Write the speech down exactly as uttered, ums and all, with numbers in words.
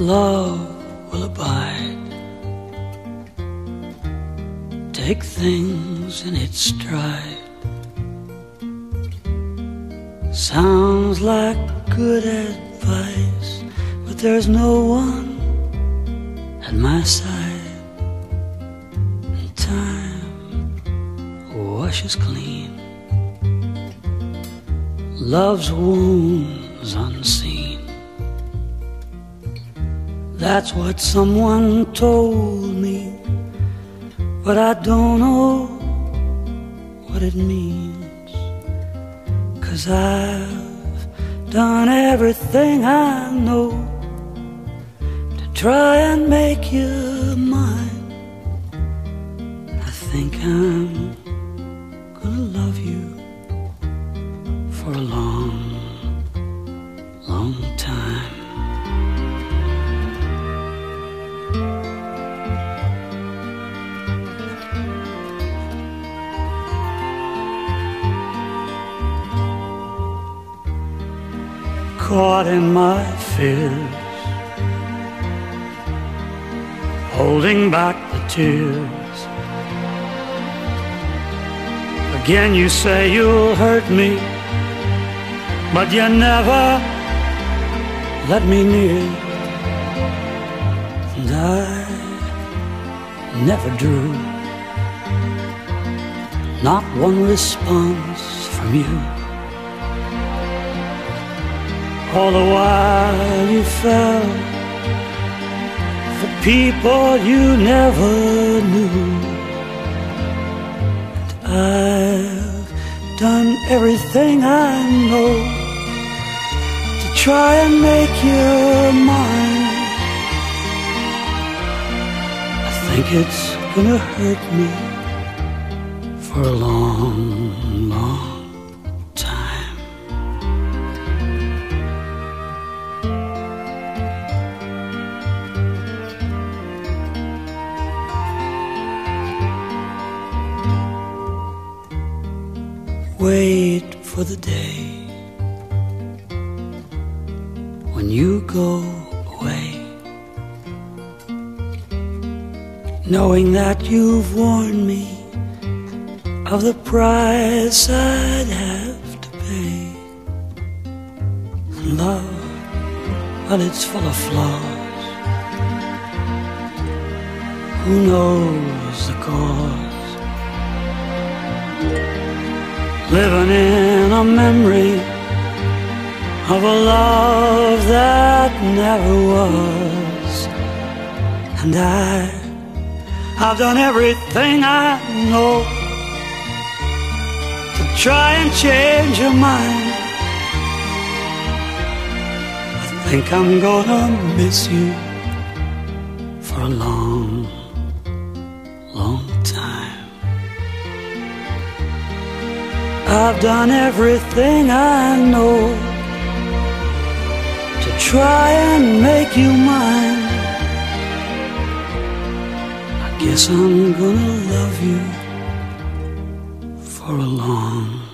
love will abide. Take things in its stride. Sounds like good advice, but there's no one at my side. And time washes clean love's wounds unseen. That's what someone told me, but I don't know what it means. 'Cause I've done everything I know to try and make you mine. I think I'm gonna love you for a long, long time. Caught in my fears, holding back the tears. Again you say you'll hurt me, but you never let me near. And I never drew not one response from you. All the while you fell for people you never knew. And I've done everything I know to try and make you mine. I think it's gonna hurt me for a long, long time. Wait for the day when you go away, knowing that you've warned me of the price I'd have to pay. Love, well, it's full of flaws. Who knows the cause? Living in a memory of a love that never was. And I, I've done everything I know to try and change your mind. I think I'm gonna miss you for a long, long time. I've done everything I know to try and make you mine. I guess I'm gonna love you for a long